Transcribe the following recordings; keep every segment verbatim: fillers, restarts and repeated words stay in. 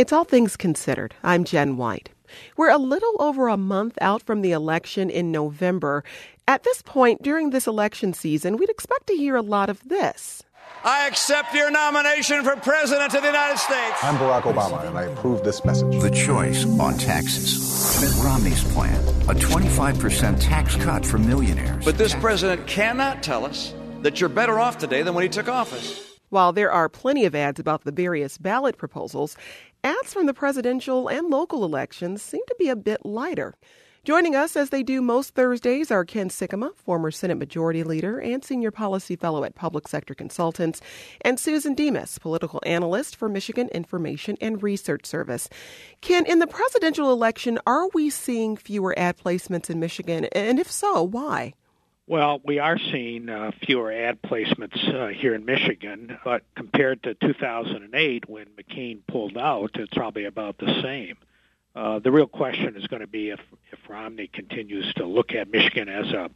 It's All Things Considered. I'm Jen White. We're a little over a month out from the election in November. At this point, during this election season, we'd expect to hear a lot of this. I accept your nomination for President of the United States. I'm Barack Obama, and I approve this message. The choice on taxes. Mitt Romney's plan, a twenty-five percent tax cut for millionaires. But this president cannot tell us that you're better off today than when he took office. While there are plenty of ads about the various ballot proposals, ads from the presidential and local elections seem to be a bit lighter. Joining us, as they do most Thursdays, are Ken Sikkema, former Senate Majority Leader and Senior Policy Fellow at Public Sector Consultants, and Susan Demas, Political Analyst for Michigan Information and Research Service. Ken, in the presidential election, are we seeing fewer ad placements in Michigan? And if so, why? Well, we are seeing uh, fewer ad placements uh, here in Michigan, but compared to two thousand eight when McCain pulled out, it's probably about the same. Uh, the real question is going to be if, if Romney continues to look at Michigan as a,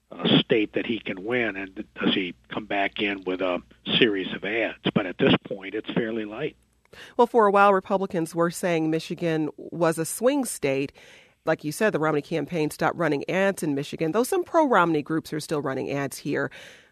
a state that he can win, and does he come back in with a series of ads. But at this point, it's fairly light. Well, for a while, Republicans were saying Michigan was a swing state. Like you said, the Romney campaign stopped running ads in Michigan, though some pro-Romney groups are still running ads here.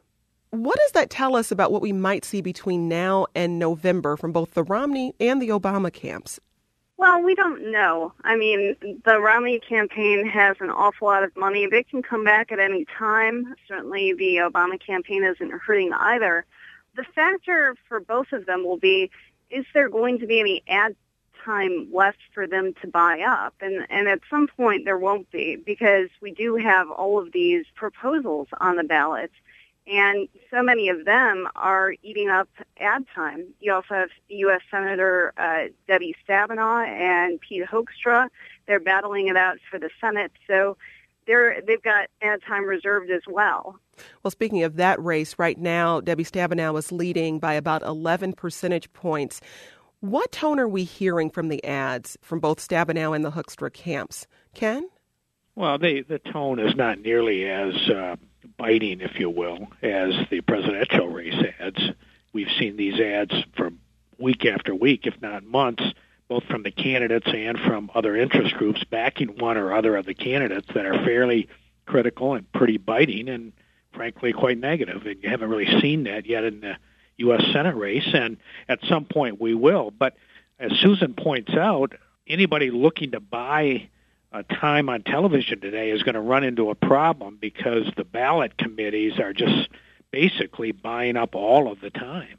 What does that tell us about what we might see between now and November from both the Romney and the Obama camps? Well, we don't know. I mean, the Romney campaign has an awful lot of money. They can come back at any time. Certainly the Obama campaign isn't hurting either. The factor for both of them will be, is there going to be any ad time left for them to buy up? And, and at some point there won't be, because we do have all of these proposals on the ballot. And so many of them are eating up ad time. You also have U S Senator uh, Debbie Stabenow and Pete Hoekstra. They're battling it out for the Senate. So they're, they've got ad time reserved as well. Well, speaking of that race, right now, Debbie Stabenow is leading by about eleven percentage points. What tone are we hearing from the ads from both Stabenow and the Hoekstra camps? Ken? Well, they, the tone is not nearly as uh, biting, if you will, as the presidential race ads. We've seen these ads for week after week, if not months, both from the candidates and from other interest groups backing one or other of the candidates that are fairly critical and pretty biting and, frankly, quite negative. And you haven't really seen that yet in the U S Senate race, and at some point we will. But as Susan points out, anybody looking to buy uh, time on television today is going to run into a problem because the ballot committees are just basically buying up all of the time.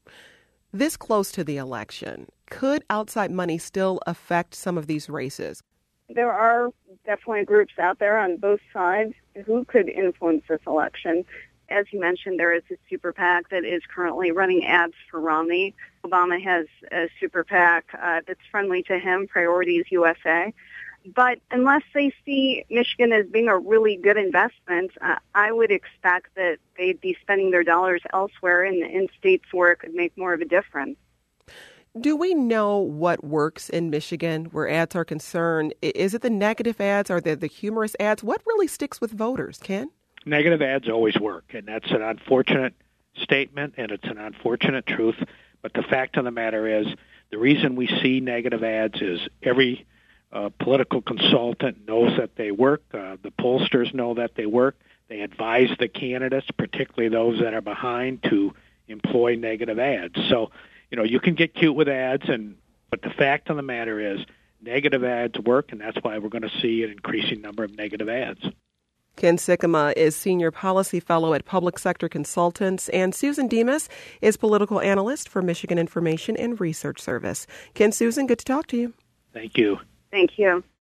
This close to the election, could outside money still affect some of these races? There are definitely groups out there on both sides who could influence this election. As you mentioned, there is a super PAC that is currently running ads for Romney. Obama has a super PAC uh, that's friendly to him, Priorities U S A. But unless they see Michigan as being a really good investment, uh, I would expect that they'd be spending their dollars elsewhere in, in states where it could make more of a difference. Do we know what works in Michigan where ads are concerned? Is it the negative ads? Are there the humorous ads? What really sticks with voters, Ken? Negative ads always work, and that's an unfortunate statement, and it's an unfortunate truth. But the fact of the matter is, the reason we see negative ads is every uh, political consultant knows that they work. Uh, the pollsters know that they work. They advise the candidates, particularly those that are behind, to employ negative ads. So, you know, you can get cute with ads, and but the fact of the matter is, negative ads work, and that's why we're going to see an increasing number of negative ads. Ken Sikkema is Senior Policy Fellow at Public Sector Consultants, and Susan Demas is Political Analyst for Michigan Information and Research Service. Ken, Susan, good to talk to you. Thank you. Thank you.